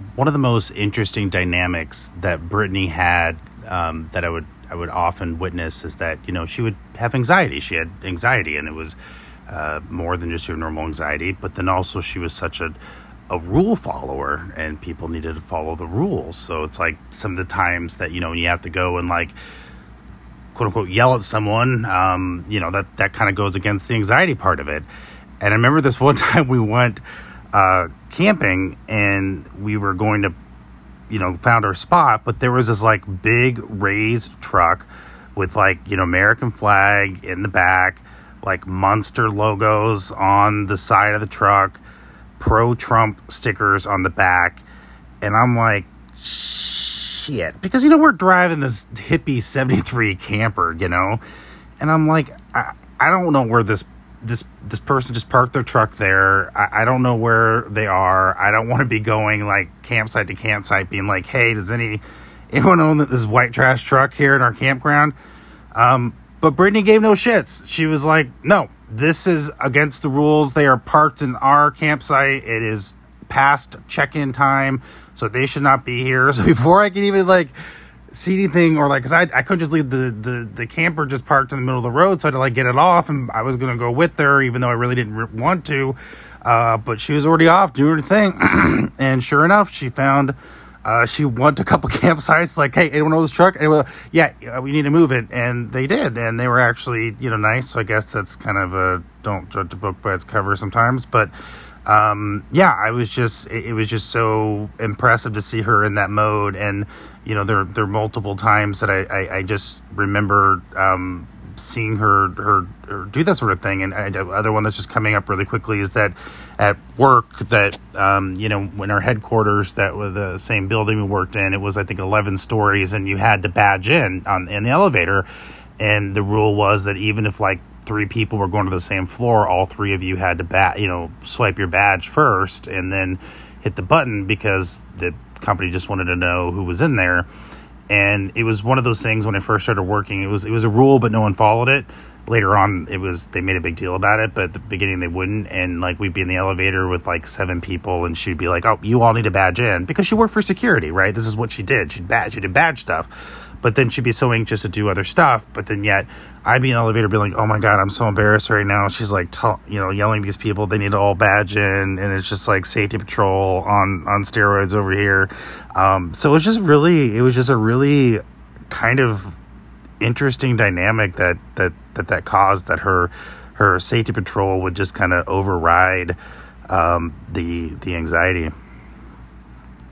one of the most interesting dynamics that Brittany had, that I would often witness, is that, she would have anxiety. She had anxiety, and it was more than just your normal anxiety. But then also she was such a rule follower, and people needed to follow the rules. So it's like some of the times that, when you have to go and like, quote unquote, yell at someone, that kind of goes against the anxiety part of it. And I remember this one time we went camping, and we were going to, found our spot, but there was this like big raised truck with like, American flag in the back, like Monster logos on the side of the truck, pro-Trump stickers on the back. And I'm like, shit, because, we're driving this hippie 73 camper, and I'm like, I don't know where this person just parked their truck there. I don't know where they are. I don't want to be going like campsite to campsite being like, hey, does anyone own this white trash truck here in our campground? But Brittany gave no shits. She was like, no, this is against the rules. They are parked in our campsite. It is past check-in time, so they should not be here. So before I can even like see anything, or like, because I couldn't just leave the camper just parked in the middle of the road, so I had to like get it off, and I was going to go with her even though I really didn't want to, but she was already off doing her thing. And sure enough, she found she went to a couple campsites like, hey, anyone know this truck? And we need to move it. And they did, and they were actually nice. So I guess that's kind of a don't judge a book by its cover sometimes. But it was just so impressive to see her in that mode. And there are multiple times that I just remember seeing her do that sort of thing. And the other one that's just coming up really quickly is that at work that when our headquarters, that was the same building we worked in, it was I think 11 stories, and you had to badge in the elevator, and the rule was that even if like 3 people were going to the same floor, all 3 of you had to swipe your badge first and then hit the button, because the company just wanted to know who was in there. And it was one of those things when I first started working, it was a rule, but no one followed it. Later on, they made a big deal about it, but at the beginning they wouldn't. And like, we'd be in the elevator with like 7 people, and she'd be like, oh, you all need to badge in, because she worked for security, right? This is what she did. She did badge stuff. But then she'd be so anxious to do other stuff. But then yet I'd be in the elevator being like, oh my God, I'm so embarrassed right now. She's like, yelling at these people, they need to all badge in. And it's just like safety patrol on steroids over here. So it was just a really kind of interesting dynamic that caused that her safety patrol would just kind of override the anxiety.